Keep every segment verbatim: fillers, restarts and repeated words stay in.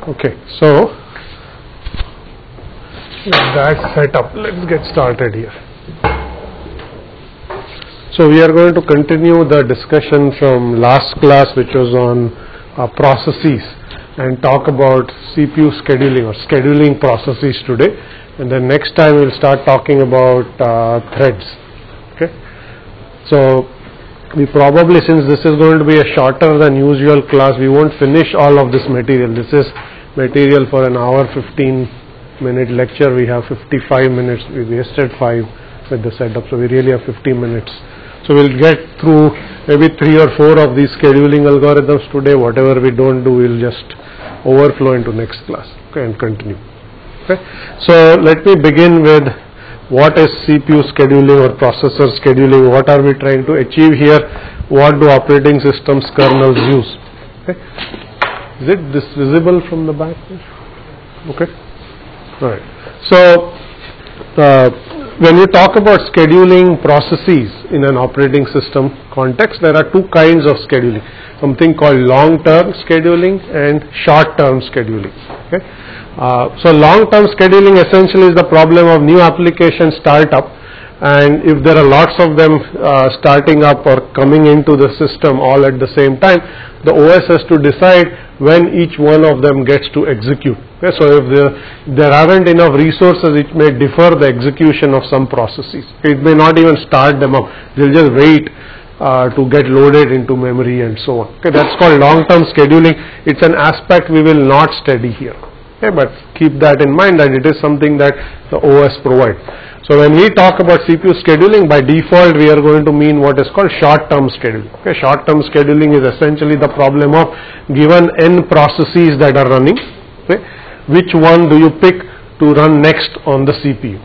Okay, so that's set up. Let's get started here. So we are going to continue the discussion from last class, which was on uh, processes, and talk about C P U scheduling or scheduling processes today. And then next time we'll start talking about uh, threads. Okay, so we probably, since this is going to be a shorter than usual class, we won't finish all of this material. This is material for an hour fifteen minute lecture. We have fifty-five minutes. We wasted five with the setup, so we really have fifty minutes. So we'll get through maybe three or four of these scheduling algorithms today. Whatever we don't do, we'll just overflow into next class, okay, and continue. Okay. So let me begin with what is C P U scheduling or processor scheduling. What are we trying to achieve here? What do operating systems kernels use? Okay. Is it this visible from the back? Okay. All right. So uh, when we talk about scheduling processes in an operating system context, there are two kinds of scheduling. Something called long-term scheduling and short-term scheduling. Okay. Uh, so long-term scheduling essentially is the problem of new application startup, and if there are lots of them uh, starting up or coming into the system all at the same time, the O S has to decide when each one of them gets to execute. Okay, so if there, there aren't enough resources, it may defer the execution of some processes. It may not even start them up. They'll just wait uh, to get loaded into memory and so on. Okay, that's called long-term scheduling. It's an aspect we will not study here. Okay, but keep that in mind that it is something that the O S provides. So when we talk about C P U scheduling, by default we are going to mean what is called short-term scheduling. Okay, short-term scheduling is essentially the problem of given n processes that are running. Okay, which one do you pick to run next on the C P U?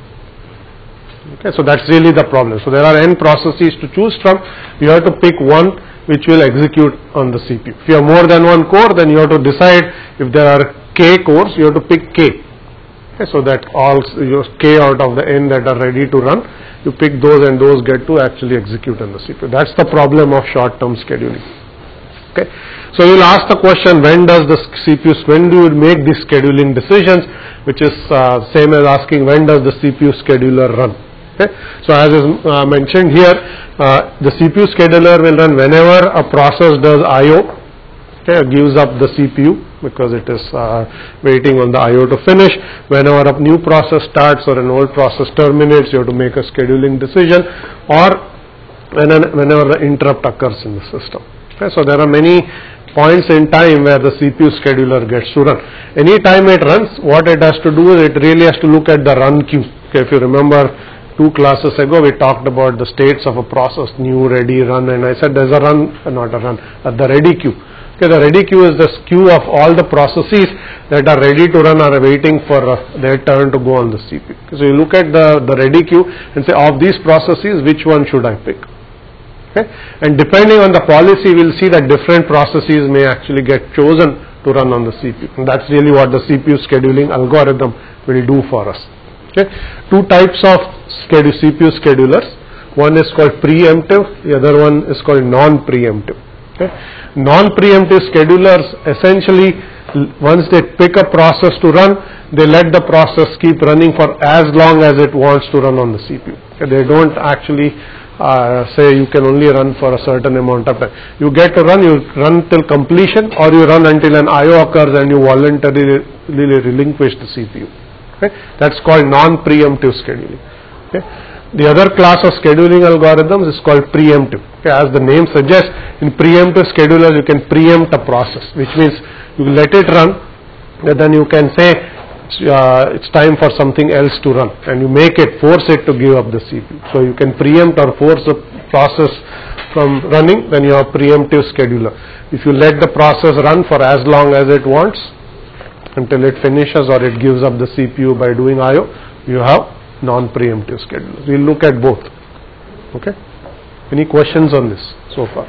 Okay, so that's really the problem. So there are n processes to choose from. You have to pick one which will execute on the C P U. If you have more than one core, then you have to decide if there are k cores, you have to pick k. Okay, so that all your k out of the n that are ready to run, you pick those and those get to actually execute on the C P U. That's the problem of short-term scheduling. Okay, so you'll ask the question, when does the C P U, when do you make these scheduling decisions, which is uh, same as asking when does the C P U scheduler run. Okay, so as is uh, mentioned here, uh, the C P U scheduler will run whenever a process does I O. Okay, gives up the C P U because it is uh, waiting on the I O to finish. Whenever a new process starts or an old process terminates, you have to make a scheduling decision, or whenever the interrupt occurs in the system. Okay, so there are many points in time where the C P U scheduler gets to run. Any time it runs, what it has to do is it really has to look at the run queue. Okay, if you remember, two classes ago we talked about the states of a process, new, ready, run, and I said there's a run, uh, not a run, uh, the ready queue. Okay, the ready queue is the queue of all the processes that are ready to run or are waiting for uh, their turn to go on the C P U. Okay, so you look at the, the ready queue and say, of these processes, which one should I pick? Okay, and depending on the policy, we'll see that different processes may actually get chosen to run on the C P U. And that's really what the C P U scheduling algorithm will do for us. Okay, two types of schedule, C P U schedulers. One is called preemptive, the other one is called non-preemptive. Okay. Non-preemptive schedulers essentially, once they pick a process to run, they let the process keep running for as long as it wants to run on the C P U. Okay. They don't actually uh, say you can only run for a certain amount of time. You get to run, you run till completion, or you run until an I O occurs and you voluntarily relinquish the C P U. Okay. That's called non-preemptive scheduling. Okay. The other class of scheduling algorithms is called preemptive. Okay, as the name suggests, in preemptive schedulers you can preempt a process, which means you let it run, and then you can say uh, it's time for something else to run, and you make it, force it to give up the C P U. So you can preempt or force a process from running, then you have preemptive scheduler. If you let the process run for as long as it wants, until it finishes or it gives up the C P U by doing I O, you have non-preemptive schedulers. We'll look at both. Okay. Any questions on this so far?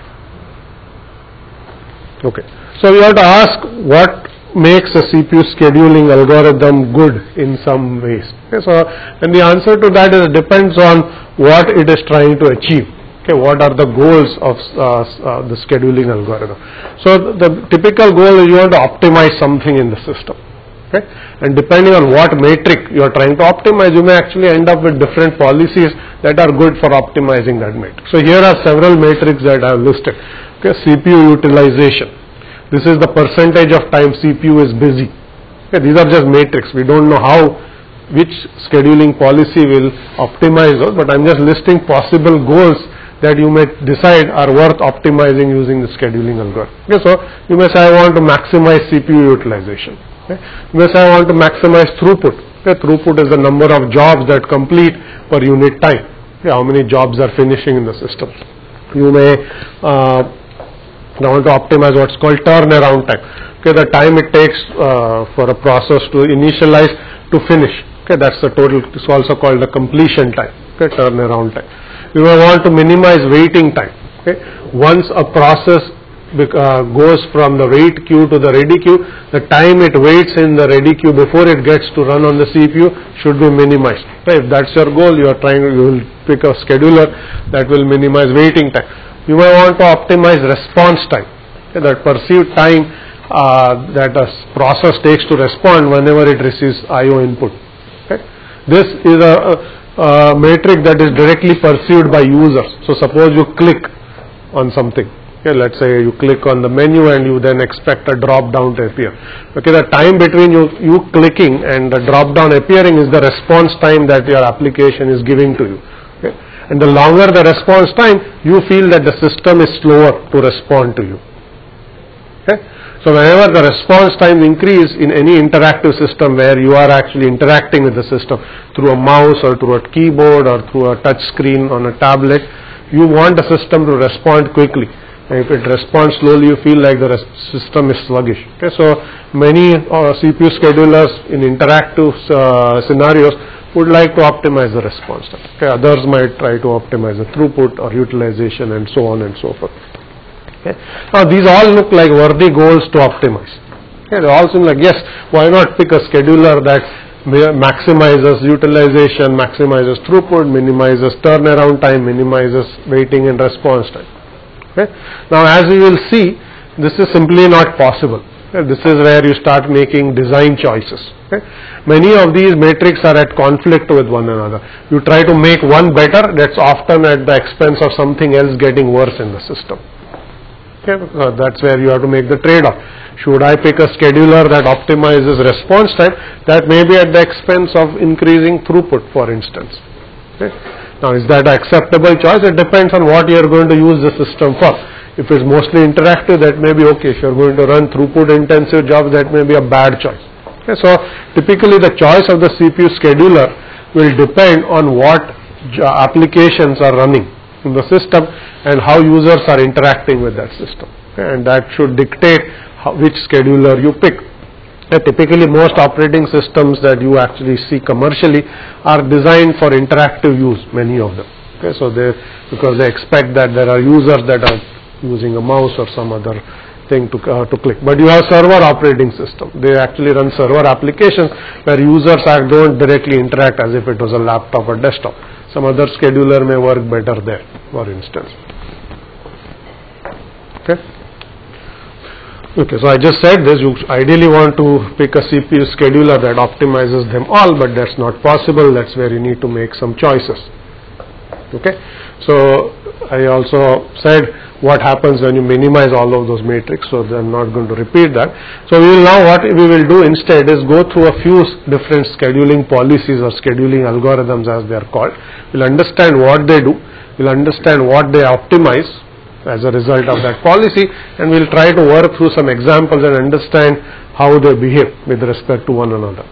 Okay. So we have to ask what makes a C P U scheduling algorithm good in some ways. Okay. So, and the answer to that is depends on what it is trying to achieve. Okay, what are the goals of uh, uh, the scheduling algorithm? So the, the typical goal is you want to optimize something in the system. Okay? And depending on what metric you are trying to optimize, you may actually end up with different policies that are good for optimizing that metric. So here are several metrics that I have listed. Okay, C P U utilization. This is the percentage of time C P U is busy. Okay, these are just metrics. We don't know how, which scheduling policy will optimize those, but I'm just listing possible goals that you may decide are worth optimizing using the scheduling algorithm. Okay, so you may say I want to maximize C P U utilization. Okay. You may say I want to maximize throughput. Okay. Throughput is the number of jobs that complete per unit time. Okay. How many jobs are finishing in the system. You may uh, want to optimize what's called turnaround time. Okay, the time it takes uh, for a process to initialize to finish. Okay, that's the total. It's also called the completion time. Okay, turnaround time. You may want to minimize waiting time. Okay, once a process Uh, goes from the wait queue to the ready queue, the time it waits in the ready queue before it gets to run on the C P U should be minimized. Right? If that's your goal, you are trying, you will pick a scheduler that will minimize waiting time. You may want to optimize response time. Okay? That perceived time uh, that a process takes to respond whenever it receives I O input. Okay? This is a, a, a metric that is directly perceived by users. So suppose you click on something. Okay, let's say you click on the menu and you then expect a drop down to appear. Okay, the time between you, you clicking and the drop down appearing is the response time that your application is giving to you. Okay, and the longer the response time, you feel that the system is slower to respond to you. Okay, so whenever the response time increase in any interactive system where you are actually interacting with the system through a mouse or through a keyboard or through a touch screen on a tablet, you want the system to respond quickly. If it responds slowly, you feel like the system is sluggish. Okay, so many uh, C P U schedulers in interactive uh, scenarios would like to optimize the response time. Okay, others might try to optimize the throughput or utilization and so on and so forth. Okay. Now these all look like worthy goals to optimize. Okay, they all seem like, yes, why not pick a scheduler that maximizes utilization, maximizes throughput, minimizes turnaround time, minimizes waiting and response time. Okay. Now as we will see, this is simply not possible. Okay. This is where you start making design choices. Okay. Many of these metrics are at conflict with one another. You try to make one better, that's often at the expense of something else getting worse in the system. Okay. Uh, that's where you have to make the trade-off. Should I pick a scheduler that optimizes response time? That may be at the expense of increasing throughput, for instance. Okay. Now, is that an acceptable choice? It depends on what you are going to use the system for. If it's mostly interactive, that may be okay. If you are going to run throughput-intensive jobs, that may be a bad choice. Okay, so, typically the choice of the C P U scheduler will depend on what applications are running in the system and how users are interacting with that system. Okay, and that should dictate how, which scheduler you pick. Uh, typically most operating systems that you actually see commercially are designed for interactive use, many of them. Okay, so they, because they expect that there are users that are using a mouse or some other thing to, uh, to click. But you have server operating system. They actually run server applications where users are, don't directly interact as if it was a laptop or desktop. Some other scheduler may work better there, for instance. Okay. Okay, so I just said this, you ideally want to pick a C P U scheduler that optimizes them all, but that's not possible. That's where you need to make some choices. Okay, so I also said what happens when you minimize all of those matrix, so I'm not going to repeat that. So we will now, what we will do instead is go through a few different scheduling policies or scheduling algorithms as they are called. We'll understand what they do, we'll understand what they optimize as a result of that policy, and we'll try to work through some examples and understand how they behave with respect to one another.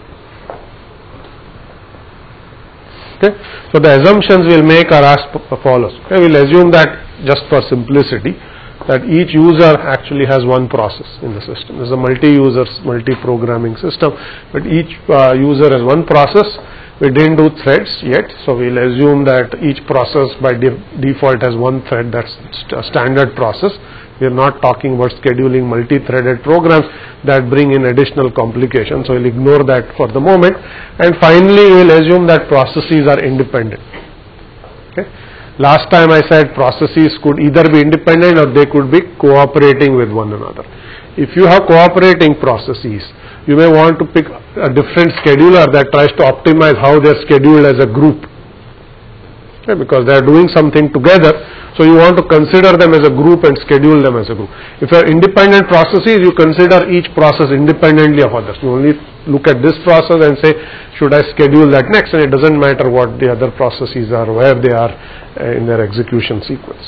Okay, so the assumptions we'll make are as follows. Okay, we'll assume that, just for simplicity, that each user actually has one process in the system. This is a multi-user, multi-programming system, but each uh, user has one process. We didn't do threads yet, so we'll assume that each process by de default has one thread. That's a standard process. We are not talking about scheduling multi-threaded programs that bring in additional complications, so we'll ignore that for the moment. And finally, we'll assume that processes are independent. Okay. last time I said processes could either be independent or they could be cooperating with one another. If you have cooperating processes, you may want to pick a different scheduler that tries to optimize how they are scheduled as a group. Okay, because they are doing something together, so you want to consider them as a group and schedule them as a group. If you are independent processes, you consider each process independently of others. You only look at this process and say, should I schedule that next, and it doesn't matter what the other processes are, where they are uh, in their execution sequence.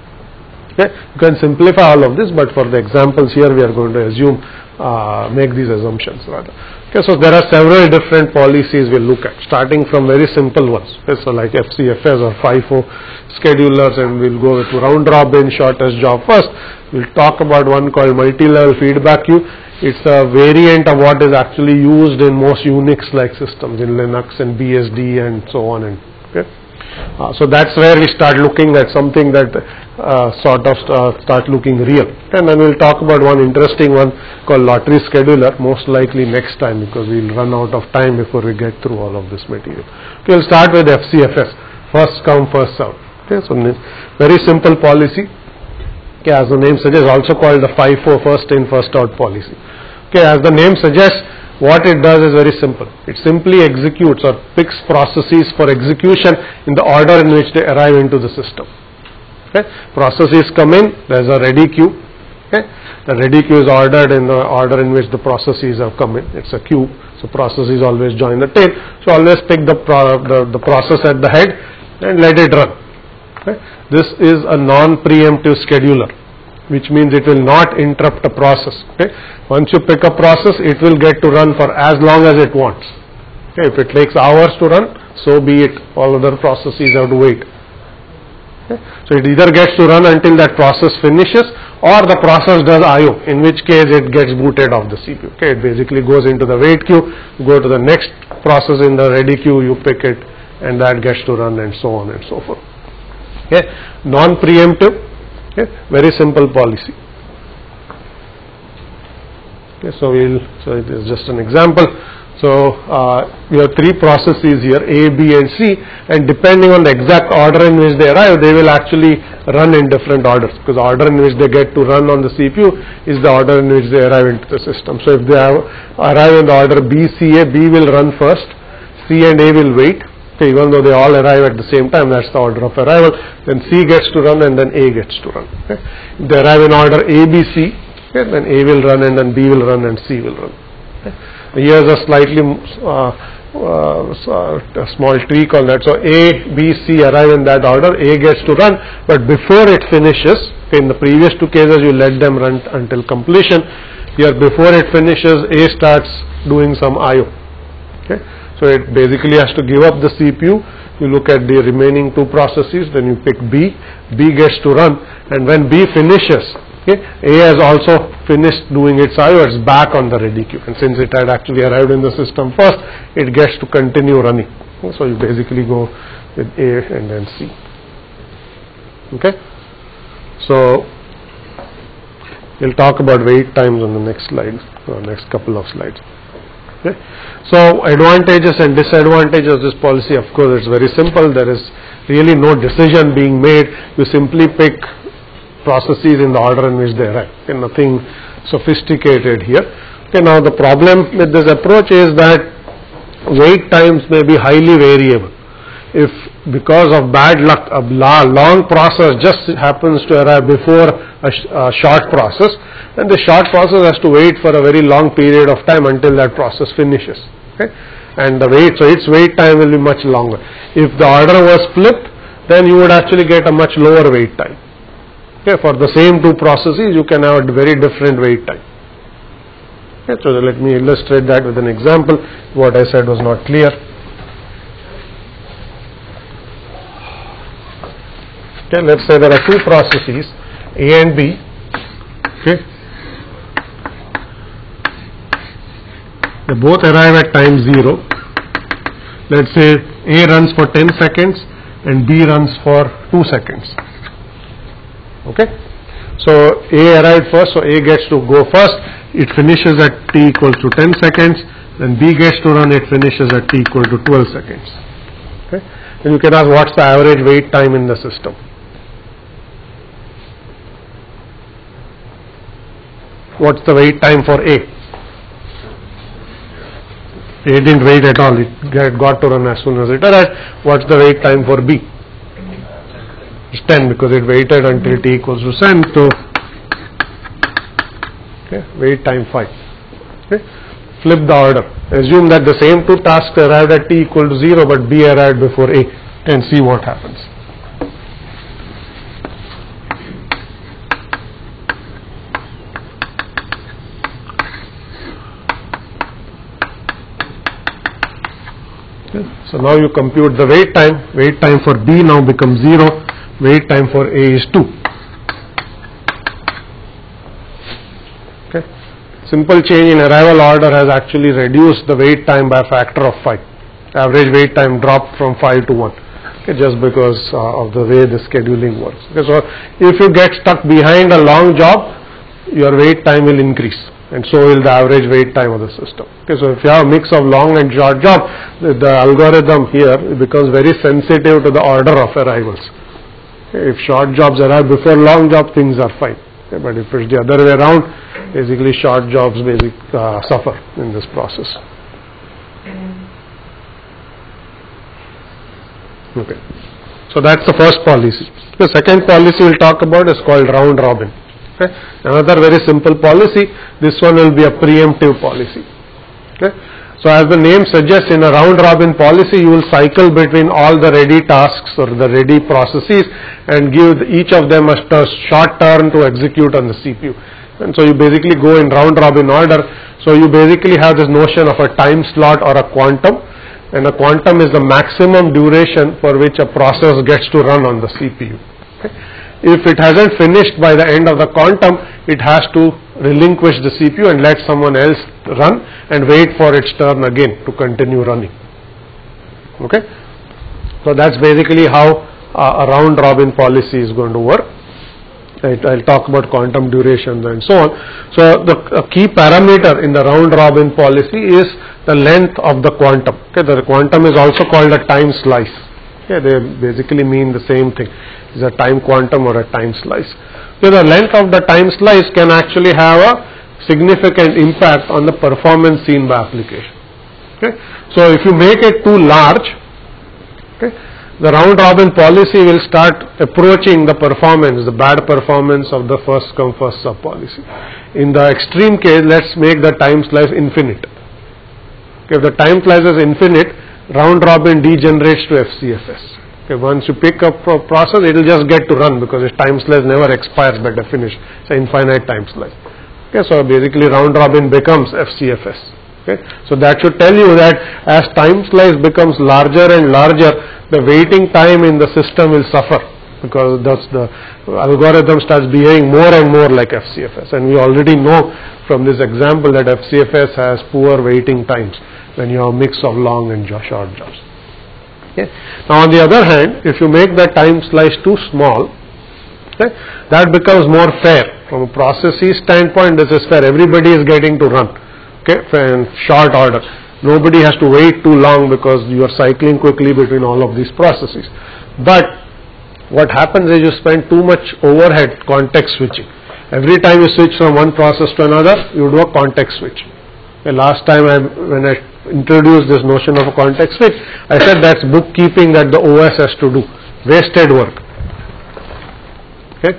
Okay, you can simplify all of this, but for the examples here we are going to assume, uh, make these assumptions rather. Okay, so there are several different policies we'll look at, starting from very simple ones. Okay, so like F C F S or FIFO schedulers, and we'll go with round robin, shortest job first. We'll talk about one called multi-level feedback queue. It's a variant of what is actually used in most Unix-like systems, in Linux and B S D and so on. And okay. Uh, so that's where we start looking at something that uh, sort of uh, start looking real. And then we'll talk about one interesting one called lottery scheduler, most likely next time, because we'll run out of time before we get through all of this material. Okay, we'll start with F C F S, first come first serve. Okay, so very simple policy. Okay, as the name suggests, also called the FIFO, first in first out policy. Okay, as the name suggests, what it does is very simple. It simply executes or picks processes for execution in the order in which they arrive into the system. Okay. Processes come in, there is a ready queue. Okay. The ready queue is ordered in the order in which the processes have come in. It's a queue, so processes always join the tail. So always pick the, pro the, the process at the head and let it run. Okay. This is a non-preemptive scheduler, which means it will not interrupt a process. Okay. Once you pick a process, it will get to run for as long as it wants. Okay. If it takes hours to run, so be it. All other processes have to wait. Okay. So it either gets to run until that process finishes, or the process does I O, in which case it gets booted off the C P U. Okay. It basically goes into the wait queue, go to the next process in the ready queue, you pick it, and that gets to run, and so on and so forth. Okay. Non-preemptive. Okay. Very simple policy. Okay, so we'll so it is just an example. So uh, we have three processes here, A, B, and C, and depending on the exact order in which they arrive, they will actually run in different orders, because the order in which they get to run on the C P U is the order in which they arrive into the system. So if they have, arrive in the order B, C, A, B will run first, C and A will wait. Okay, even though they all arrive at the same time, that's the order of arrival. Then C gets to run, and then A gets to run. Okay. If they arrive in order A, B, C, okay, then A will run, and then B will run, and C will run. Okay. Here's a slightly uh, uh, a small tweak on that. So A, B, C arrive in that order. A gets to run, but before it finishes, okay, in the previous two cases you let them run until completion. Here, before it finishes, A starts doing some I O. Okay. So it basically has to give up the C P U. You look at the remaining two processes, then you pick B. B gets to run, and when B finishes, okay, A has also finished doing its I O. It's back on the ready queue, and since it had actually arrived in the system first, it gets to continue running. Okay, so you basically go with A and then C. Okay. So we'll talk about wait times on the next slide, or next couple of slides. Okay. So advantages and disadvantages of this policy, of course, it's very simple. There is really no decision being made. You simply pick processes in the order in which they arrive. Okay, nothing sophisticated here. Okay, now the problem with this approach is that wait times may be highly variable. If because of bad luck a long process just happens to arrive before a, sh a short process, then the short process has to wait for a very long period of time until that process finishes. Okay? And the wait, so its wait time will be much longer. If the order was flipped, then you would actually get a much lower wait time. Okay, for the same two processes, you can have a very different wait time. Okay, so let me illustrate that with an example. What I said was not clear. Okay, let's say there are two processes, A and B. Okay, they both arrive at time zero. Let's say A runs for ten seconds and B runs for two seconds. Okay, so A arrived first, so A gets to go first. It finishes at t equals to ten seconds. Then B gets to run. It finishes at t equal to twelve seconds. Okay, And you can ask, what's the average wait time in the system? What's the wait time for A? A didn't wait at all, it got to run as soon as it arrived. What's the wait time for B? It's ten, because it waited until t equals to ten. So okay, wait time five. Okay. Flip the order. Assume that the same two tasks arrived at t equal to zero, but B arrived before A, and see what happens. Okay. So now you compute the wait time. Wait time for B now becomes zero. Wait time for A is two. Okay. Simple change in arrival order has actually reduced the wait time by a factor of five. Average wait time dropped from five to one. Okay, just because uh, of the way the scheduling works. Okay, so if you get stuck behind a long job, your wait time will increase, and so will the average wait time of the system. Okay, so if you have a mix of long and short job, the, the algorithm here becomes very sensitive to the order of arrivals. Okay, if short jobs arrive before long job, things are fine. Okay, but if it's the other way around, basically short jobs basic uh, suffer in this process. Okay, so that's the first policy. The second policy we'll talk about is called round robin. Okay. Another very simple policy. This one will be a preemptive policy. Okay. So as the name suggests, in a round robin policy, you will cycle between all the ready tasks or the ready processes and give each of them a short turn to execute on the C P U. And so you basically go in round robin order. So you basically have this notion of a time slot or a quantum, and a quantum is the maximum duration for which a process gets to run on the C P U. Okay. If it hasn't finished by the end of the quantum, it has to relinquish the C P U and let someone else run and wait for its turn again to continue running. Okay, so that's basically how uh, a round robin policy is going to work. Right, I'll talk about quantum durations and so on. So the uh, key parameter in the round robin policy is the length of the quantum. Okay, the quantum is also called a time slice. Okay, they basically mean the same thing. Is a time quantum or a time slice. So the length of the time slice can actually have a significant impact on the performance seen by application. Okay. So if you make it too large, okay, the round robin policy will start approaching the performance, the bad performance of the first come first serve policy. In the extreme case, let's make the time slice infinite. Okay, if the time slice is infinite, round robin degenerates to F C F S. Okay, once you pick up a process, it will just get to run because its time slice never expires by definition. It's an infinite time slice. Okay, so basically round robin becomes F C F S. Okay, so that should tell you that as time slice becomes larger and larger, the waiting time in the system will suffer because thus the algorithm starts behaving more and more like F C F S. And we already know from this example that F C F S has poor waiting times when you have a mix of long and short jobs. Okay. Now on the other hand, if you make the time slice too small, okay, that becomes more fair. From a processes standpoint, this is fair. Everybody is getting to run, okay, in short order. Nobody has to wait too long because you are cycling quickly between all of these processes. But what happens is you spend too much overhead context switching. Every time you switch from one process to another, you do a context switch. Okay, last time I, when I introduced this notion of a context switch, I said that's bookkeeping that the O S has to do, wasted work. Okay.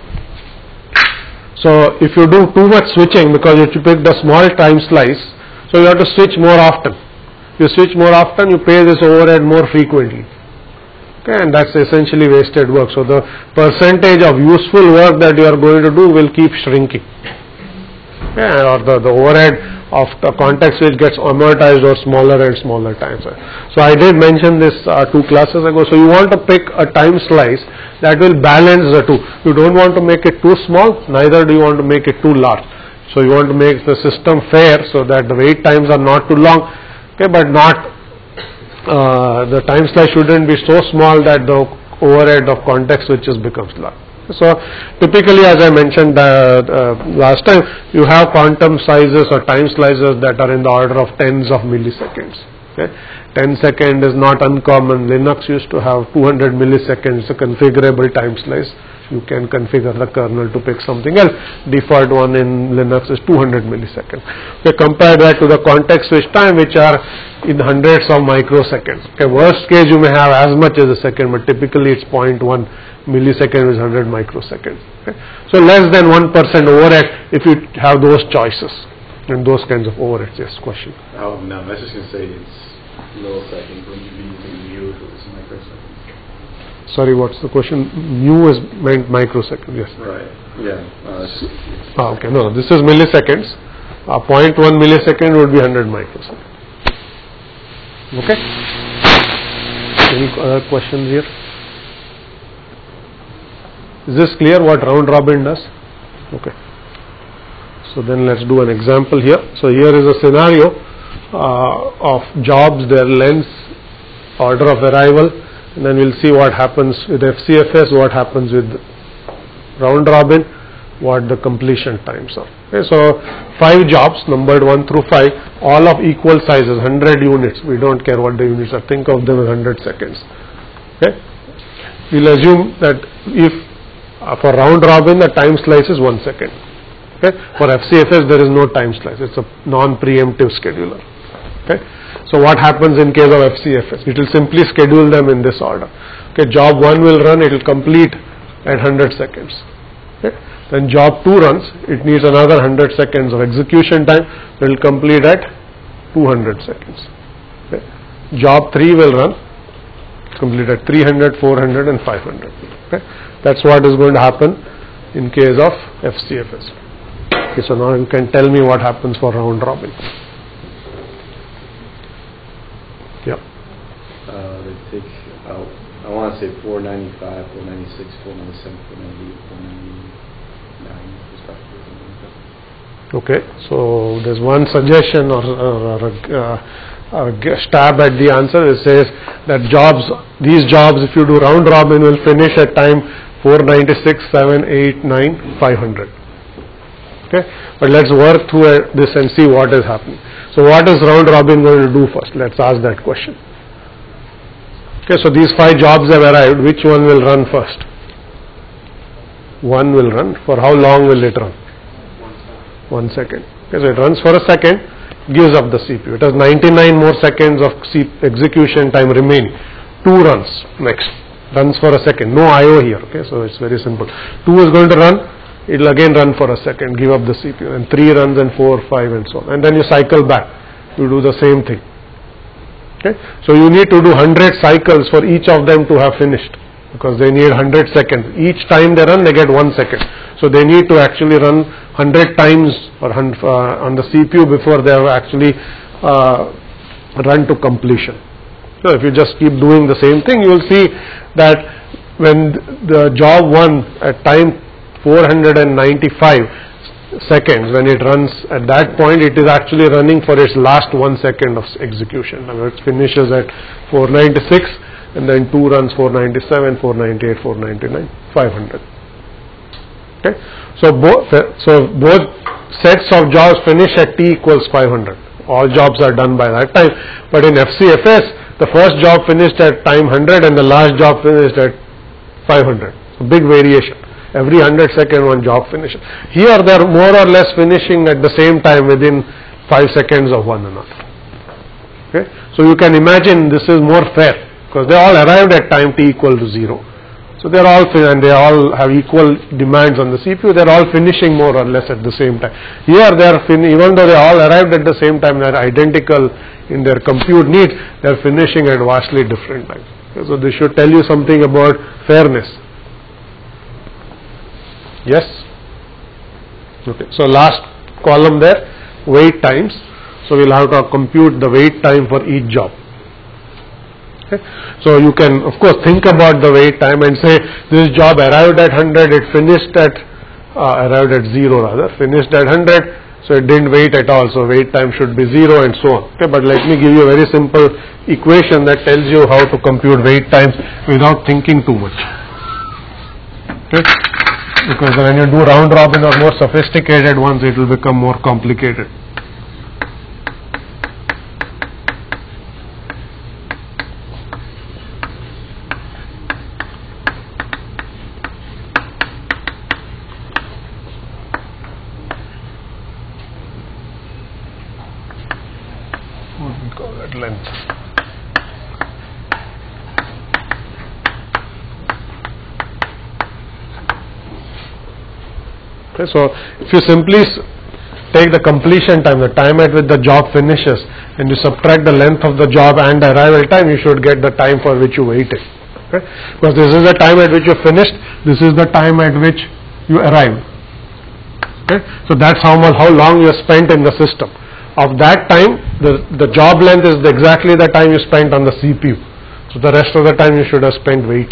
So if you do too much switching because you pick the small time slice, so you have to switch more often. You switch more often, you pay this overhead more frequently. Okay, and that's essentially wasted work. So the percentage of useful work that you are going to do will keep shrinking. Okay, or the, the overhead of the context switch gets amortized over smaller and smaller times. So I did mention this uh, two classes ago. So you want to pick a time slice that will balance the two. You don't want to make it too small, neither do you want to make it too large. So you want to make the system fair so that the wait times are not too long, okay, but not uh, the time slice shouldn't be so small that the overhead of context switches becomes large. So typically, as I mentioned uh, uh, last time, you have quantum sizes or time slices that are in the order of tens of milliseconds. Okay. ten second is not uncommon. Linux used to have two hundred milliseconds, a configurable time slice. You can configure the kernel to pick something else. Default one in Linux is two hundred milliseconds. Okay, compare that to the context switch time, which are in hundreds of microseconds. Okay, worst case you may have as much as a second, but typically it's zero point one millisecond is one hundred microseconds. Okay. So less than one percent overhead if you have those choices and those kinds of overheads. Yes, question. Oh no, I was just going to say it's milliseconds when you be using mu if it's microseconds. Sorry, what's the question? Mu is meant microsecond, yes. Right, yeah. Uh, ah, okay, no, this is milliseconds. Uh, zero point one millisecond would be one hundred microseconds. Okay? Any other questions here? Is this clear what round robin does? Okay. So then let's do an example here. So here is a scenario uh, of jobs, their lengths, order of arrival, and then we'll see what happens with F C F S, what happens with round robin, what the completion times are. Okay, so five jobs numbered one through five, all of equal sizes, one hundred units. We don't care what the units are. Think of them as one hundred seconds. Okay, we'll assume that if uh, for round robin the time slice is one second. Okay, for F C F S there is no time slice. It's a non-preemptive scheduler. Okay. So what happens in case of F C F S? It will simply schedule them in this order. Okay, job one will run, it will complete at one hundred seconds. Okay. Then job two runs, it needs another one hundred seconds of execution time, it will complete at two hundred seconds. Okay. Job three will run, complete at three hundred, four hundred and five hundred. Okay. That's what is going to happen in case of F C F S. Okay, so now you can tell me what happens for round robin. Yeah. Uh, they take out, I want to say four ninety-five, four ninety-six, four ninety-seven, four ninety-eight, four ninety-nine, respectively. Okay, so there's one suggestion or, or, or a, a stab at the answer. It says that jobs, these jobs, if you do round robin, will finish at time four ninety-six, seven, eight, nine, five hundred. Okay, but let's work through this and see what is happening. So what is round robin going to do first? Let's ask that question. Okay, so these five jobs have arrived. Which one will run first? One will run. For how long will it run? One second. Okay, so it runs for a second, gives up the C P U. It has ninety-nine more seconds of C execution time remaining. Two runs next. Runs for a second. No I O here. Okay, so it's very simple. Two is going to run. It will again run for a second, give up the C P U, and three runs and four, five and so on. And then you cycle back. You do the same thing. Okay? So you need to do one hundred cycles for each of them to have finished, because they need one hundred seconds. Each time they run, they get one second. So they need to actually run one hundred times or uh, on the C P U before they have actually uh, run to completion. So if you just keep doing the same thing, you will see that when the job one at time four hundred ninety-five seconds, when it runs at that point, it is actually running for its last one second of execution. Now it finishes at four ninety-six, and then two runs four ninety-seven, four ninety-eight, four ninety-nine, five hundred. Okay, so both so both sets of jobs finish at t equals five hundred. All jobs are done by that time. But in F C F S, the first job finished at time one hundred and the last job finished at five hundred. So big variation. Every one hundred second one job finishes. Here they are more or less finishing at the same time within five seconds of one another. Okay, so you can imagine this is more fair because they all arrived at time t equal to zero. So they are all fin and they all have equal demands on the C P U. They are all finishing more or less at the same time. Here they are fin even though they all arrived at the same time, they are identical in their compute needs. They are finishing at vastly different times. Okay, so this should tell you something about fairness. Yes? Okay. So last column there, wait times. So we'll have to compute the wait time for each job. Okay. So you can of course think about the wait time and say this job arrived at one hundred, it finished at uh, arrived at zero rather, finished at one hundred, so it didn't wait at all, so wait time should be zero and so on. Okay, but let me give you a very simple equation that tells you how to compute wait times without thinking too much. Okay. Because when you do round robin or more sophisticated ones, it will become more complicated. length. Okay, so if you simply take the completion time, the time at which the job finishes, and you subtract the length of the job and the arrival time, you should get the time for which you waited. Okay? Because this is the time at which you finished, this is the time at which you arrived. Okay? So that's how much, how long you spent in the system. Of that time, the, the job length is exactly the time you spent on the C P U. So the rest of the time you should have spent waiting.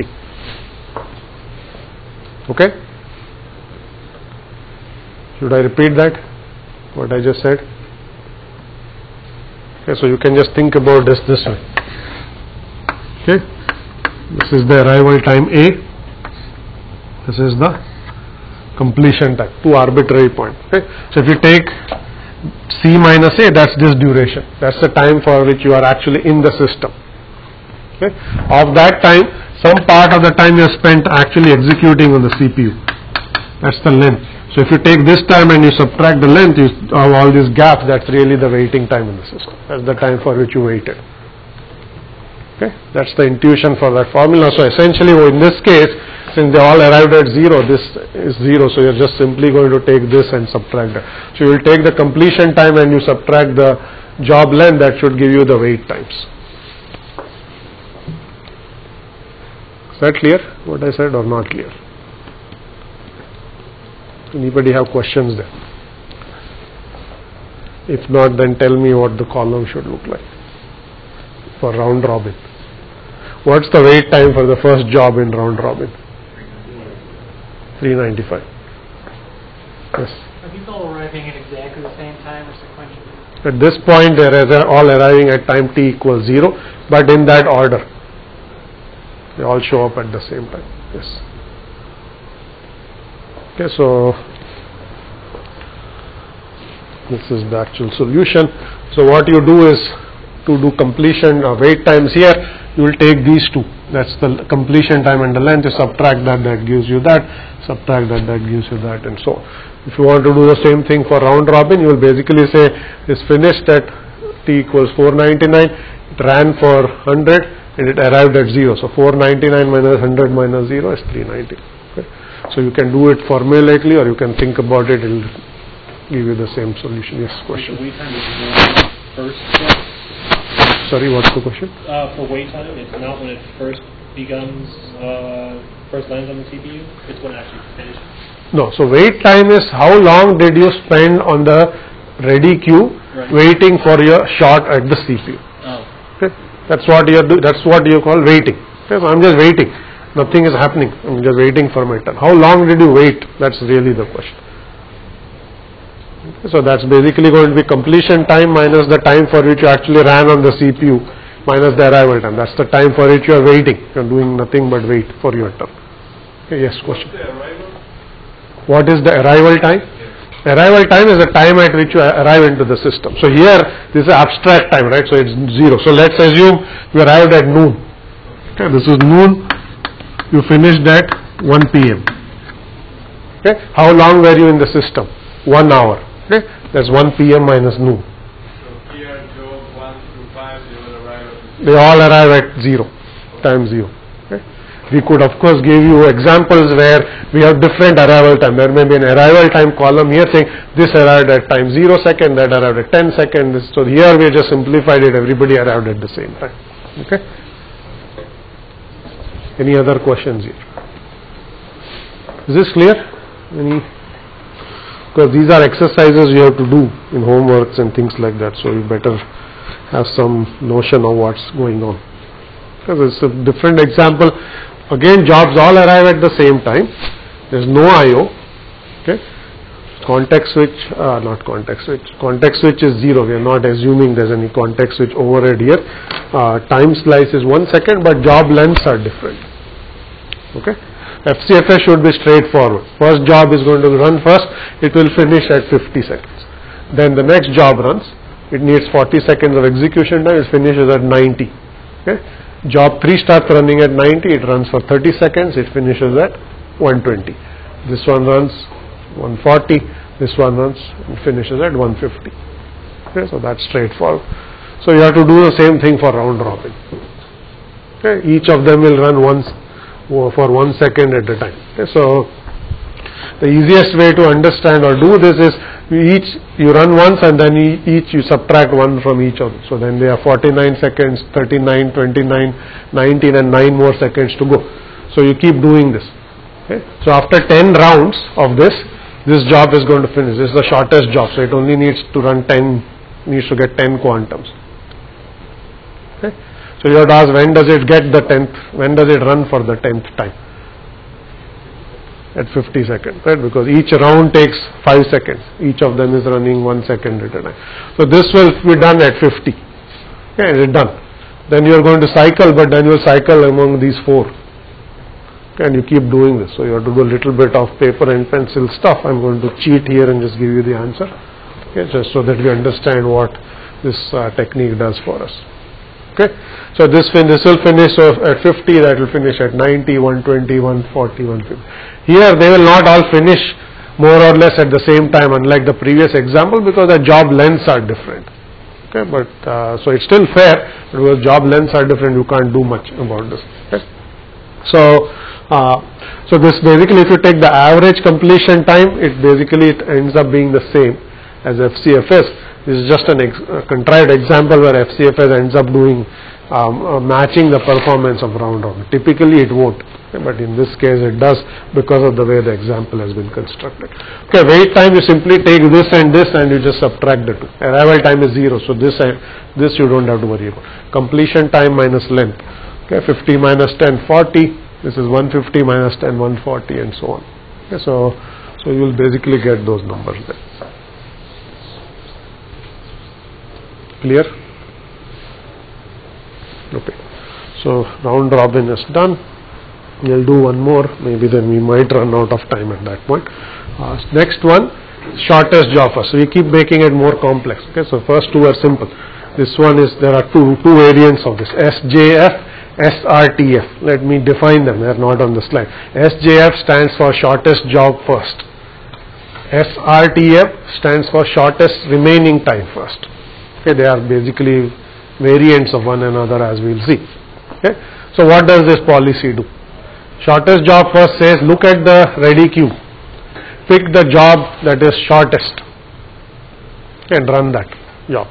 Okay? Should I repeat that? What I just said? Okay, so you can just think about this this way. Okay? This is the arrival time A. This is the completion time. Two arbitrary points. Okay? So if you take C minus A, that's this duration. That's the time for which you are actually in the system. Okay? Of that time, some part of the time you have spent actually executing on the C P U. That's the length. So if you take this time and you subtract the length you of all these gaps, that's really the waiting time in the system. That's the time for which you waited. Okay, that's the intuition for that formula. So essentially, in this case, since they all arrived at zero, this is zero. So you're just simply going to take this and subtract that. So you will take the completion time and you subtract the job length. That should give you the wait times. Is that clear? What I said or not clear? Anybody have questions there? If not, then tell me what the column should look like for round robin. What's the wait time for the first job in round robin? three ninety-five. Yes. Are people arriving at exactly the same time or sequentially? At this point, they are all arriving at time t equals zero, but in that order. They all show up at the same time. Yes. Okay, so this is the actual solution. So what you do is to do completion uh, wait times here, you will take these two. That's the completion time and the length. You subtract that, that gives you that. Subtract that, that gives you that, and so on. If you want to do the same thing for round robin, you will basically say it's finished at t equals four ninety-nine. It ran for one hundred and it arrived at zero. So four ninety-nine minus one hundred minus zero is three ninety. Okay. So you can do it formulaically, or you can think about it. It will give you the same solution. Yes, question. Wait time is first step. Sorry, what's the question? Uh, for wait time, it's not when it first becomes, uh, first lands on the C P U. It's when it actually finishes. No. So wait time is how long did you spend on the ready queue right. waiting for your shot at the C P U. Oh. Okay. That's what you do. That's what you call waiting. Okay. So I'm just waiting. Nothing is happening. I'm just waiting for my turn. How long did you wait? That's really the question. Okay, so that's basically going to be completion time minus the time for which you actually ran on the C P U minus the arrival time. That's the time for which you are waiting. You are doing nothing but wait for your turn. Okay, yes, question. What is the arrival time? Yes. Arrival time is the time at which you arrive into the system. So here, this is abstract time, right? So it's zero. So let's assume you arrived at noon. Okay, this is noon. You finished at one p m Okay, how long were you in the system? One hour. Okay, that's one p m minus noon. So here, job one through five, they will arrive at They all arrive at zero, time zero. Okay, we could of course give you examples where we have different arrival time. There may be an arrival time column here saying this arrived at time zero second, that arrived at ten seconds. So here we just simplified it. Everybody arrived at the same time. Okay. Any other questions here? Is this clear? Any? Because these are exercises you have to do in homeworks and things like that, so you better have some notion of what's going on. Because it's a different example. Again, jobs all arrive at the same time. There's no I O. Okay. Context switch, uh, not context switch. Context switch is zero. We are not assuming there's any context switch overhead here. Uh, time slice is one second, but job lengths are different. Okay. F C F S should be straightforward. First job is going to run first. It will finish at fifty seconds. Then the next job runs. It needs forty seconds of execution time. It finishes at ninety. Okay. Job three starts running at ninety. It runs for thirty seconds. It finishes at one twenty. This one runs one forty. This one runs and finishes at one fifty. Okay, so that's straightforward. So you have to do the same thing for round robin. Okay, each of them will run once for one second at a time. Okay, so the easiest way to understand or do this is you each you run once and then each you subtract one from each of them. So then they are forty-nine seconds, thirty-nine, twenty-nine, nineteen and nine more seconds to go. So you keep doing this. Okay. So after ten rounds of this, this job is going to finish. This is the shortest job. So it only needs to run ten, needs to get ten quantums. Okay. So you have to ask, when does it get the tenth, when does it run for the tenth time? At fifty seconds, right? Because each round takes five seconds. Each of them is running one second at a time. So this will be done at fifty. Okay, it's done. Then you are going to cycle, but then you will cycle among these four. Okay, and you keep doing this. So you have to do a little bit of paper and pencil stuff. I'm going to cheat here and just give you the answer. Okay, just so that we understand what this uh, technique does for us. Okay, so this fin this will finish so at fifty, that will finish at ninety, one twenty, one forty, one fifty. Here they will not all finish more or less at the same time, unlike the previous example, because the job lengths are different. Okay, but uh, so it's still fair, because job lengths are different, you can't do much about this. Okay? So uh, so this basically, if you take the average completion time, it basically it ends up being the same as F C F S. This is just an ex a contrived example where F C F S ends up doing um, uh, matching the performance of round robin. Typically it won't, okay, but in this case it does, because of the way the example has been constructed. Okay, wait time, you simply take this and this and you just subtract the two. Arrival time is zero, so this uh, this you don't have to worry about. Completion time minus length. Okay, fifty minus ten, forty. This is one fifty minus ten, one forty, and so on. Okay, so so you will basically get those numbers there. Clear? Okay. So round robin is done. We'll do one more. Maybe then we might run out of time at that point. Uh, next one, shortest job first. So we keep making it more complex. Okay. So first two are simple. This one is, there are two two variants of this: S J F, S R T F. Let me define them. They are not on the slide. S J F stands for shortest job first. S R T F stands for shortest remaining time first. Okay, they are basically variants of one another, as we will see. Okay, so what does this policy do? Shortest job first says, look at the ready queue, pick the job that is shortest and run that job.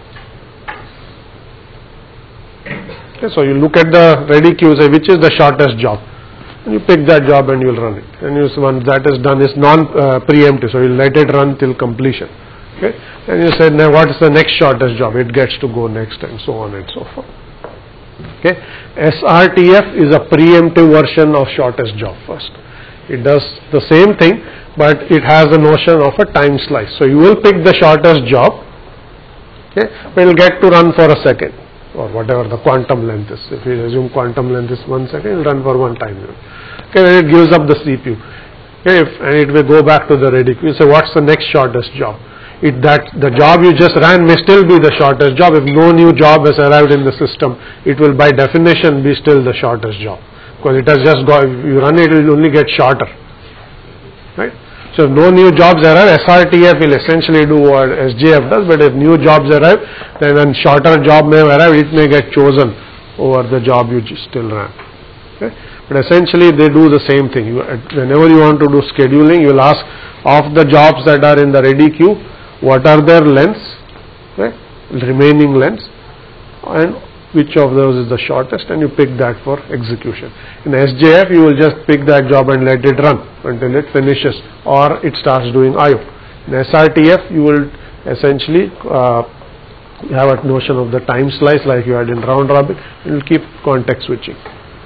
Okay, so you look at the ready queue, say which is the shortest job, and you pick that job and you will run it. And you, once that is done, is non-preemptive, uh, so you will let it run till completion. Okay, and you said, now what is the next shortest job? It gets to go next, and so on and so forth. Okay, S R T F is a preemptive version of shortest job first. It does the same thing, but it has the notion of a time slice. So you will pick the shortest job, okay, but it will get to run for a second, or whatever the quantum length is. If we assume quantum length is one second, it will run for one time. Okay, then it gives up the C P U. Okay, if, and it will go back to the ready queue. So what's the next shortest job? It that the job you just ran may still be the shortest job. If no new job has arrived in the system, it will by definition be still the shortest job, because it has just got, if you run it, it will only get shorter, right? So if no new jobs arrive, S R T F will essentially do what S J F does, but if new jobs arrive, then a shorter job may arrive, it may get chosen over the job you just still ran. Okay? But essentially they do the same thing. You, whenever you want to do scheduling, you will ask of the jobs that are in the ready queue, what are their lengths, right? Remaining lengths, and which of those is the shortest, and you pick that for execution. In S J F, you will just pick that job and let it run until it finishes or it starts doing I O. In S R T F, you will essentially uh, have a notion of the time slice like you had in round robin, and you will keep context switching.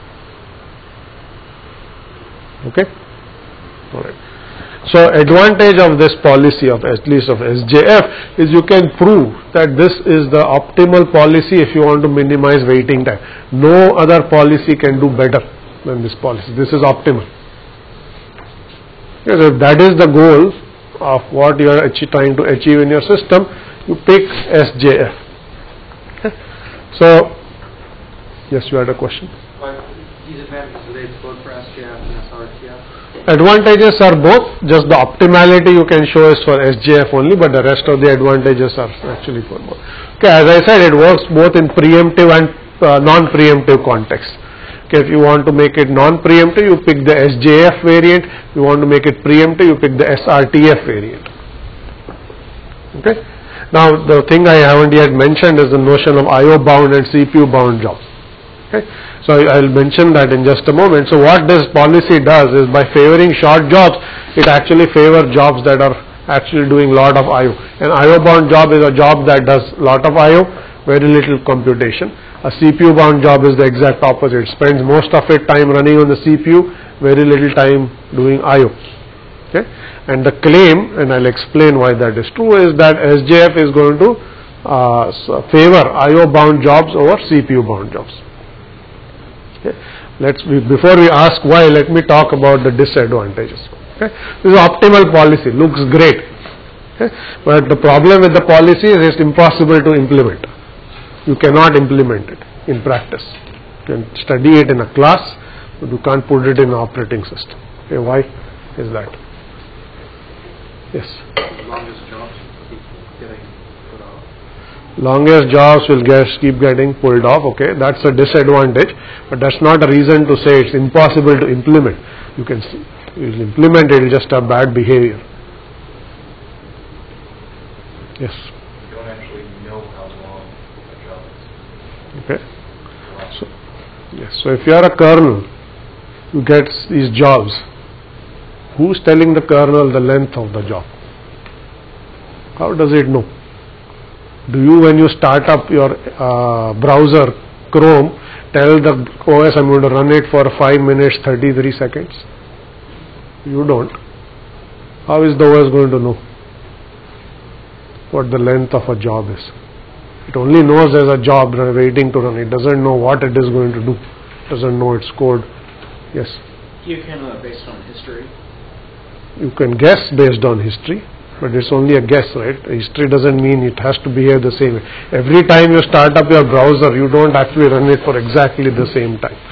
Okay? Alright. So advantage of this policy of at least of S J F is you can prove that this is the optimal policy if you want to minimize waiting time. No other policy can do better than this policy. This is optimal. Because if that is the goal of what you are trying to achieve in your system, you pick S J F. Okay. So, yes, you had a question? These advantages, are they both for S J F and S R T F? advantages are both, just the optimality you can show is for S J F only, but the rest of the advantages are actually for both. Okay, as I said, it works both in preemptive and uh, non-preemptive context. Okay, if you want to make it non-preemptive, you pick the S J F variant. If you want to make it preemptive, you pick the S R T F variant. Okay. Now, the thing I haven't yet mentioned is the notion of I O bound and C P U bound jobs. Okay. So I will mention that in just a moment. So what this policy does is, by favoring short jobs, it actually favors jobs that are actually doing lot of I O. An I O bound job is a job that does lot of I O, very little computation. A C P U bound job is the exact opposite. It spends most of its time running on the C P U, very little time doing I O. Okay? And the claim, and I'll explain why that is true, is that S J F is going to uh, favor I O bound jobs over C P U bound jobs. Okay. Let's before we ask why, let me talk about the disadvantages. Okay. This is optimal policy, looks great, okay. But the problem with the policy is it's impossible to implement. You cannot implement it in practice. You can study it in a class, but you can't put it in an operating system. Okay. Why is that? Yes. Longest jobs keep getting put off. Longest jobs will get, keep getting pulled off. Okay, that's a disadvantage, but that's not a reason to say it's impossible to implement. You can see, you will implement it, it's just a bad behavior. Yes. You don't actually know how long a job is. Okay. So, yes. So if you are a kernel, you get these jobs. Who's telling the kernel the length of the job? How does it know? Do you, when you start up your uh, browser, Chrome, tell the O S I'm going to run it for five minutes thirty-three seconds? You don't. How is the O S going to know what the length of a job is? It only knows there's a job waiting to run. It doesn't know what it is going to do. It doesn't know its code. Yes? You can, uh, based on history. You can guess based on history, but it's only a guess, right? History doesn't mean it has to behave the same way. Every time you start up your browser, you don't actually run it for exactly the same time,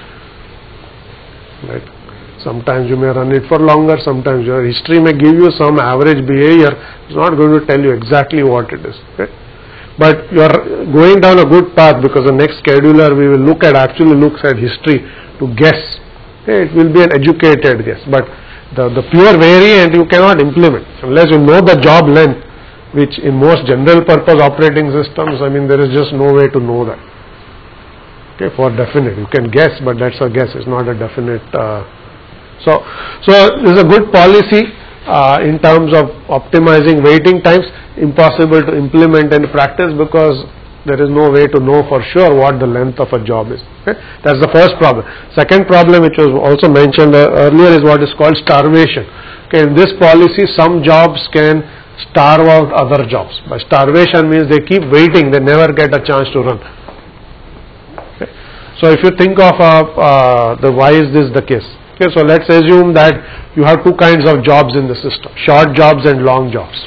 right? Sometimes you may run it for longer, sometimes your history may give you some average behavior. It's not going to tell you exactly what it is, okay? But you are going down a good path, because the next scheduler we will look at actually looks at history to guess. Okay? It will be an educated guess, but The, the pure variant you cannot implement unless you know the job length, which in most general purpose operating systems, I mean, there is just no way to know that. Okay, for definite. You can guess, but that's a guess, it's not a definite. Uh, so, so this is a good policy uh, in terms of optimizing waiting times, impossible to implement in practice because there is no way to know for sure what the length of a job is. Okay? That's the first problem. Second problem, which was also mentioned earlier, is what is called starvation. Okay, in this policy, some jobs can starve out other jobs. By starvation means they keep waiting, they never get a chance to run. Okay? So if you think of uh, uh, the why is this the case? Okay, so let's assume that you have two kinds of jobs in the system: short jobs and long jobs.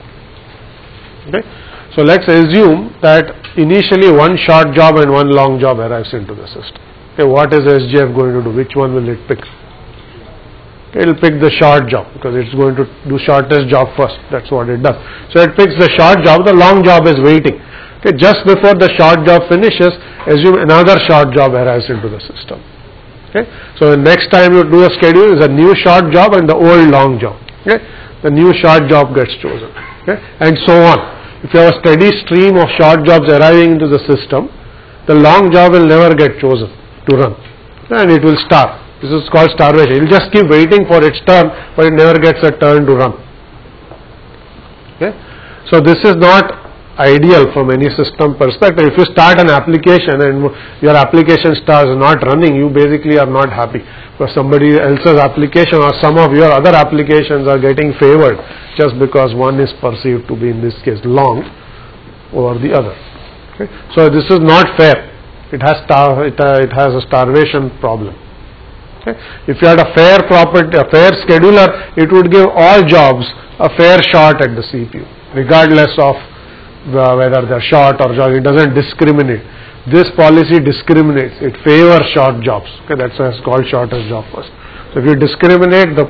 Okay. So let's assume that initially one short job and one long job arrives into the system. Okay, what is S J F going to do? Which one will it pick? Okay, it will pick the short job because it's going to do shortest job first. That's what it does. So it picks the short job. The long job is waiting. Okay, just before the short job finishes, assume another short job arrives into the system. Okay, so the next time you do a schedule is a new short job and the old long job. Okay, the new short job gets chosen. Okay, and so on. If you have a steady stream of short jobs arriving into the system, the long job will never get chosen to run, and it will starve. This is called starvation. It will just keep waiting for its turn, but it never gets a turn to run. Okay? So this is not ideal from any system perspective. If you start an application and your application starts not running, you basically are not happy, because somebody else's application or some of your other applications are getting favored just because one is perceived to be, in this case, long over the other. Okay? So this is not fair. It has star, it, uh, it has a starvation problem. Okay? If you had a fair property, a fair scheduler, it would give all jobs a fair shot at the C P U, regardless of uh, whether they are short or short. It doesn't discriminate. This policy discriminates. It favors short jobs. Okay, that's why it's called shortest job first. So if you discriminate, the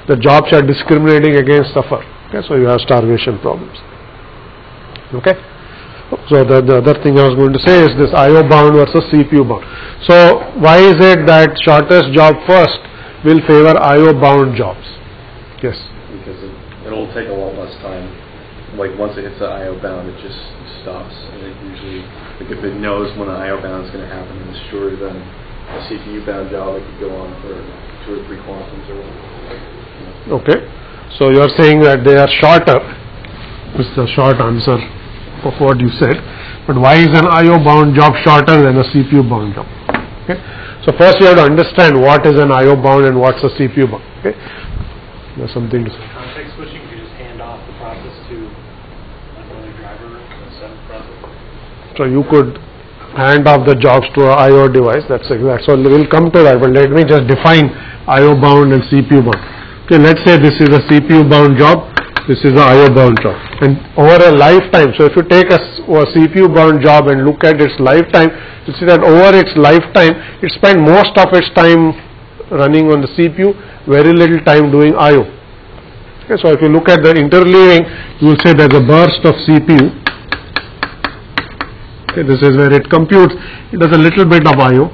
the jobs are discriminating against suffer. Okay, so you have starvation problems. Okay. So the, the other thing I was going to say is this I O bound versus C P U bound. So why is it that shortest job first will favor I O bound jobs? Yes. Because it, it'll take a lot less time. Like once it hits the I O bound, it just stops. And it usually, like if it knows when the I O bound is going to happen, and it's shorter than a C P U bound job, it could go on for two or three quantums or whatever. Okay. So you are saying that they are shorter. This is the short answer of what you said. But why is an I O bound job shorter than a C P U bound job? Okay. So first you have to understand what is an I O bound and what's a C P U bound. Okay. There's something to say. Context switching, you just hand off the process to another driver instead of process. So you could hand off the jobs to an I O device. That's exact. So we'll come to that. But let me just define I O bound and C P U bound. Okay. Let's say this is a C P U bound job. This is an I O bound job. And over a lifetime, so if you take a, a C P U bound job and look at its lifetime, you see that over its lifetime, it spent most of its time running on the C P U, very little time doing I O. Okay, so if you look at the interleaving, you will say there's a burst of C P U. Okay, this is where it computes. It does a little bit of I O.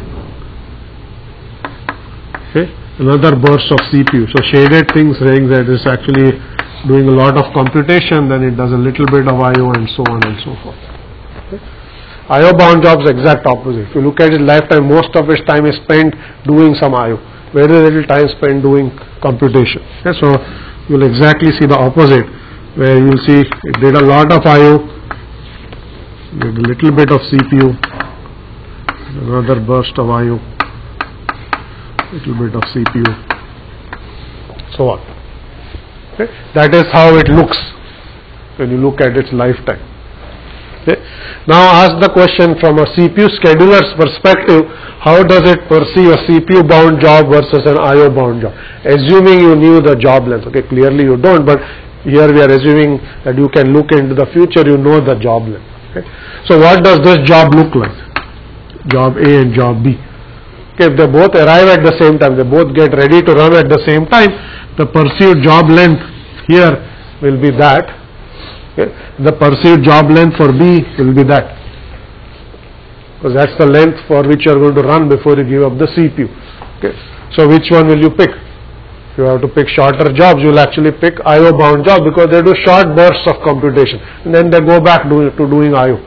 Okay, another burst of C P U. So shaded things saying that it's actually doing a lot of computation, then it does a little bit of I O and so on and so forth. Okay. I O bound jobs exact opposite. If you look at its lifetime, most of its time is spent doing some I O. Very little time spent doing computation. Okay. So you will exactly see the opposite, where you will see it did a lot of I O, did a little bit of C P U, another burst of I O, little bit of C P U, so on. Okay. That is how it looks when you look at its lifetime. Okay. Now ask the question from a C P U scheduler's perspective, how does it perceive a C P U bound job versus an I O bound job? Assuming you knew the job length. Okay, clearly you don't, but here we are assuming that you can look into the future, you know the job length. Okay. So what does this job look like? Job A and job B. Okay, if they both arrive at the same time, they both get ready to run at the same time, the perceived job length here will be that. Okay. The perceived job length for B will be that. Because that's the length for which you are going to run before you give up the C P U. Okay. So which one will you pick? If you have to pick shorter jobs, you will actually pick I O bound job because they do short bursts of computation and then they go back do, to doing I O.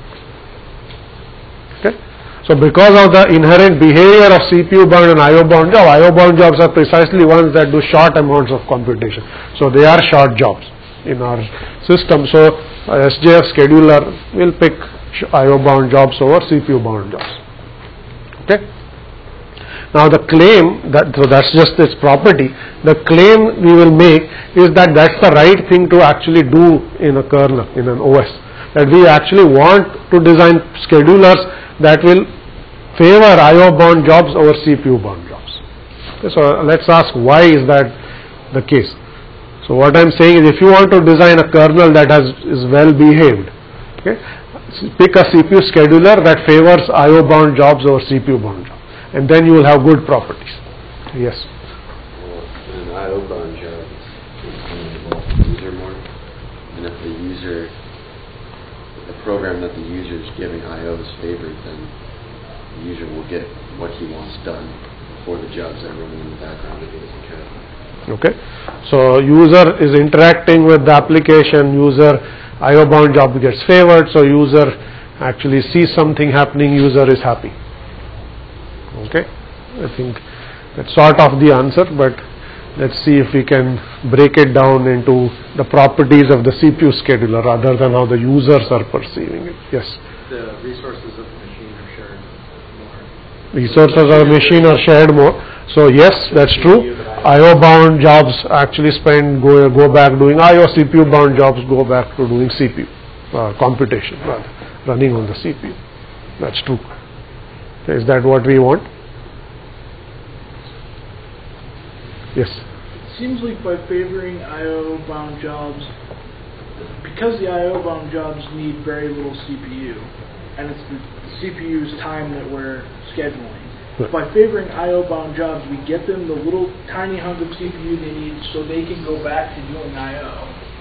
So because of the inherent behavior of C P U bound and I O bound job, I O bound jobs are precisely ones that do short amounts of computation. So they are short jobs in our system. So S J F scheduler will pick I O bound jobs over C P U bound jobs. Okay. Now the claim that, so that's just its property. The claim we will make is that that's the right thing to actually do in a kernel, in an O S. That we actually want to design schedulers that will favor I O bound jobs over C P U bound jobs. Okay, so let's ask why is that the case. So what I am saying is if you want to design a kernel that has is well behaved, okay, pick a C P U scheduler that favors I O bound jobs over C P U bound jobs, and then you will have good properties. Yes. Well, an I O bound job is going to involve the user more, and if the user the program that the user is giving I O is favored, then the user will get what he wants done before the jobs that are running in the background of his code. Okay, so user is interacting with the application, user I O bound job gets favored, so user actually sees something happening, user is happy. Okay, I think that's sort of the answer, but let's see if we can break it down into the properties of the C P U scheduler rather than how the users are perceiving it. Yes? The resources of the machine are shared more. Resources of the machine are shared more. So yes, that's true. I O bound jobs actually spend, go, go back doing I O, C P U bound jobs go back to doing C P U, uh, computation rather, running on the C P U. That's true. Is that what we want? Yes. It seems like by favoring I O bound jobs, because the I O bound jobs need very little C P U, and it's the C P U's time that we're scheduling, By favoring I O bound jobs, we get them the little tiny hunk of C P U they need so they can go back to doing I O,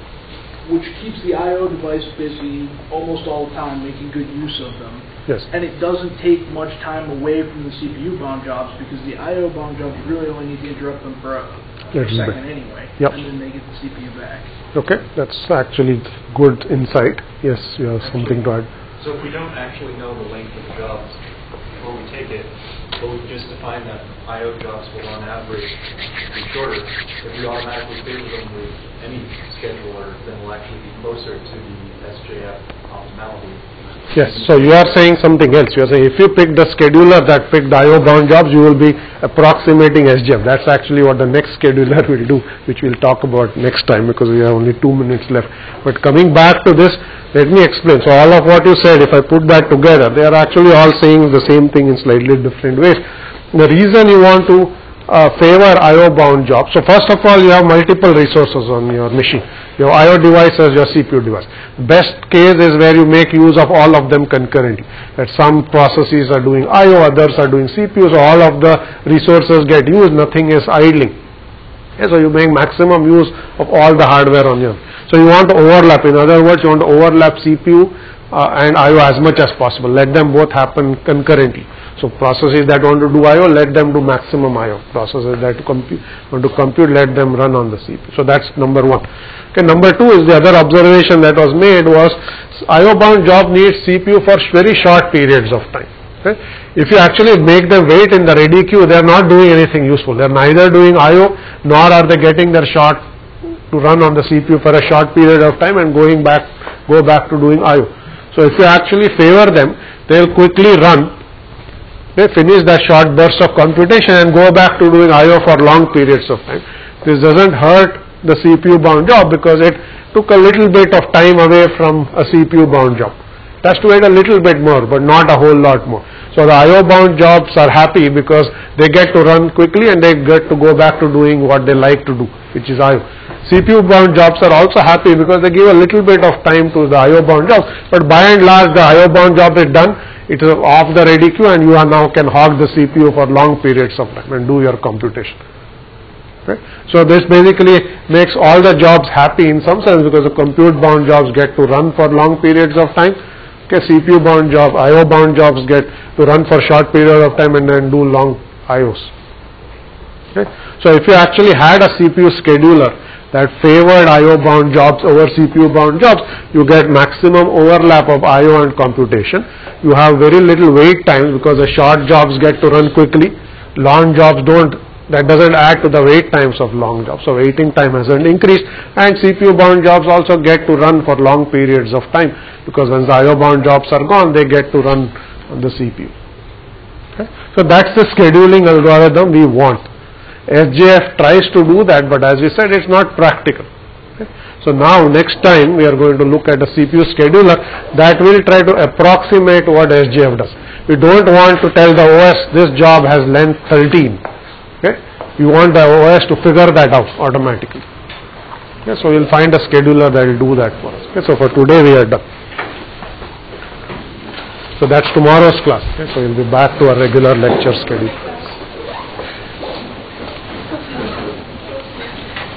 which keeps the I O device busy almost all the time, making good use of them. Yes. And it doesn't take much time away from the C P U bound jobs because the I O bound jobs really only need to interrupt them for a, for a second anyway, yep. and then they get the C P U back. Okay, that's actually good insight. Yes, you have something to add. So if we don't actually know the length of the jobs before we take it, but we just define that I O jobs will on average be shorter, if we automatically favor them with any scheduler, then we'll actually be closer to the S J F optimality. Yes, so you are saying something else. You are saying if you pick the scheduler that picked I O bound jobs, you will be approximating S J F. That's actually what the next scheduler will do, which we'll talk about next time because we have only two minutes left. But coming back to this, let me explain. So all of what you said, if I put that together, they are actually all saying the same thing in slightly different ways. The reason you want to uh, favor I O bound jobs, so first of all, you have multiple resources on your machine. Your I O device as your C P U device. Best case is where you make use of all of them concurrently. That some processes are doing I O, others are doing C P U, so all of the resources get used, nothing is idling. Okay, so you make maximum use of all the hardware on your. So you want to overlap. In other words, you want to overlap C P U uh, and I O as much as possible. Let them both happen concurrently. So processes that want to do I O, let them do maximum I O. Processes that compute, want to compute, let them run on the C P U. So that's number one. Okay, number two is the other observation that was made was I O bound job needs C P U for very short periods of time. Okay? If you actually make them wait in the ready queue, they are not doing anything useful. They are neither doing I O nor are they getting their shot to run on the C P U for a short period of time and going back, go back to doing I O. So if you actually favor them, they will quickly run. They finish that short burst of computation and go back to doing I O for long periods of time. This doesn't hurt the C P U bound job because it took a little bit of time away from a C P U bound job. It has to wait a little bit more, but not a whole lot more. So the I O bound jobs are happy because they get to run quickly and they get to go back to doing what they like to do, which is I O. C P U bound jobs are also happy because they give a little bit of time to the I O bound jobs, but by and large the I O bound job is done. It is off the ready queue and you are now can hog the C P U for long periods of time and do your computation. Okay? So this basically makes all the jobs happy in some sense because the compute bound jobs get to run for long periods of time. Okay, C P U bound job, I O bound jobs get to run for short period of time and then do long I Os. Okay? So if you actually had a C P U scheduler that favored I O bound jobs over C P U bound jobs, you get maximum overlap of I O and computation. You have very little wait times because the short jobs get to run quickly. Long jobs don't. That doesn't add to the wait times of long jobs. So waiting time hasn't increased, and C P U bound jobs also get to run for long periods of time because when the I O bound jobs are gone, they get to run on the C P U. Okay? So that's the scheduling algorithm we want. S J F tries to do that, but as we said, it's not practical. Okay? So now next time we are going to look at a C P U scheduler that will try to approximate what S J F does. We don't want to tell the O S this job has length thirteen. Okay? We want the O S to figure that out automatically. Okay? So we'll find a scheduler that will do that for us. Okay? So for today we are done. So that's tomorrow's class. Okay? So we'll be back to our regular lecture schedule.